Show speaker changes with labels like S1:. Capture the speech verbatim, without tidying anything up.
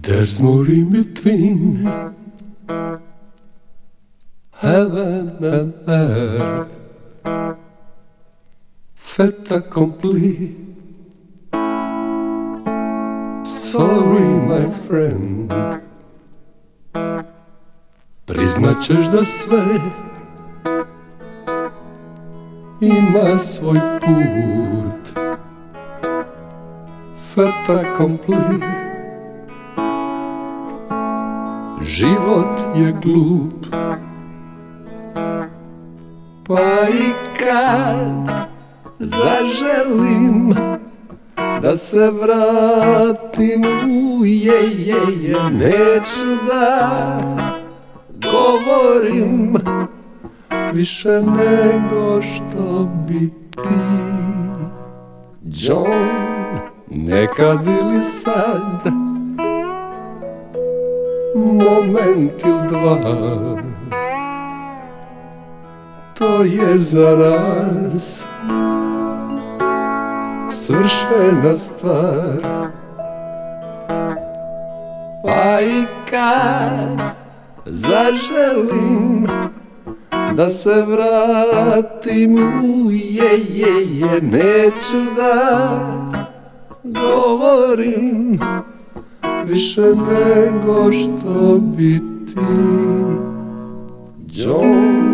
S1: There's more in between heaven and earth, fait accompli. Sorry, my friend, priznat ćeš da sve ima svoj put. Fait accompli. Život je glup, pa i kad zaželim da se vratim u je-je-je, neću da govorim više nego što bi ti. John, nekad ili sad, moment ili dva, to je za nas svršena stvar. Pa i kad zaželim da se vratim u je-je-je, neću da govorim više nego što bi ti. John,